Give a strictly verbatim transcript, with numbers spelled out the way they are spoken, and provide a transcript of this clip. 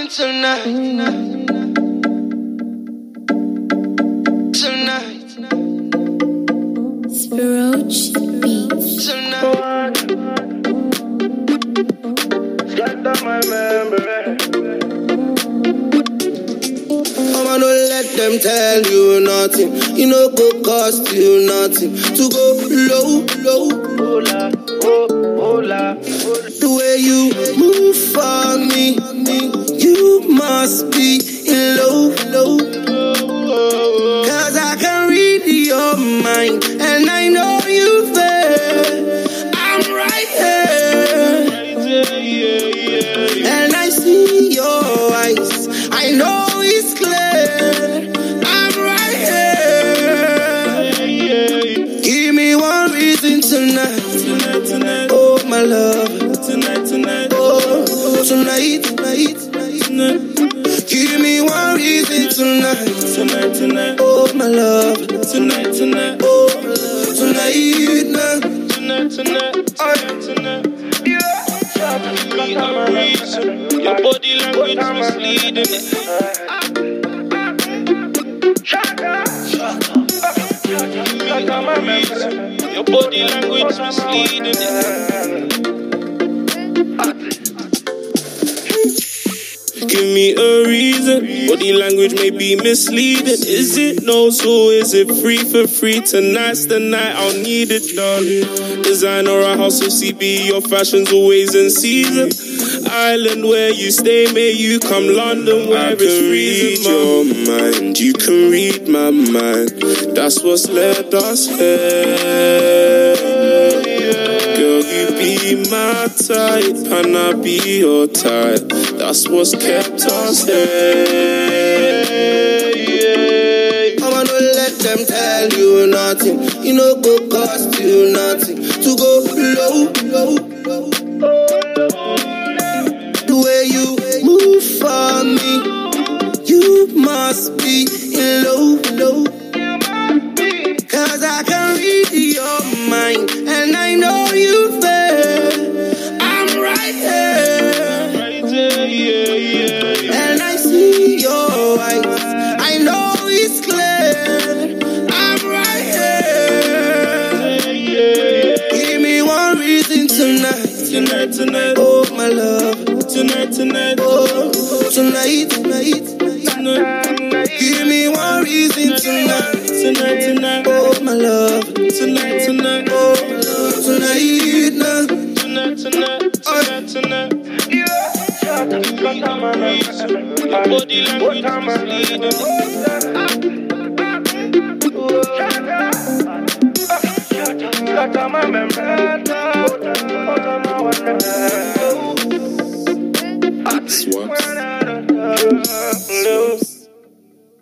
reason tonight. Tonight. Spiroach Beats. Tonight. Scatter my memory. I'ma no let them tell you nothing. You know go cost you nothing to go low, low. Hola, oh, hola, hola. The way you move for me, you must be in low, low. Cause I can read your mind and I know you there. I'm right here and I see your eyes. I know it's clear. I'm right here. Give me one reason tonight. Tonight, tonight, oh my love. Tonight, tonight, oh tonight, tonight, tonight. Give me one reason tonight. Tonight, tonight, oh my love. Tonight, tonight, oh tonight, now. Tonight, tonight, tonight, tonight. Yeah. Give me a reason. Your body language misleading. Shut up. Shut up. Give me a reason. Your body language misleading. Give me a reason. Body language may be misleading. Is it no, so is it free for free? Tonight's the night, I'll need it, darling. Designer or house of C B, your fashion's always in season. Island where you stay, may you come London where I it's freezing. Your mind, you can read my mind. That's what's led us here. Girl, you be my type, and I be your type. That's what's kept us there. I'ma no let them tell you nothing. You know go cost you nothing to go low, low, low. The way you move for me, you must be in low, low. Cause I can read your mind and I know you there. I'm right here and I see your eyes. I know it's clear. I'm right here. Give me one reason tonight. Tonight, tonight, oh my love. Tonight, tonight, oh tonight, tonight, tonight. Give me one reason tonight. Tonight, tonight, oh my love. Tonight, tonight, oh tonight, now. Tonight, tonight, tonight, tonight. Yeah. Give me a reason. Your body language misleading. Scatter my memory. Swap.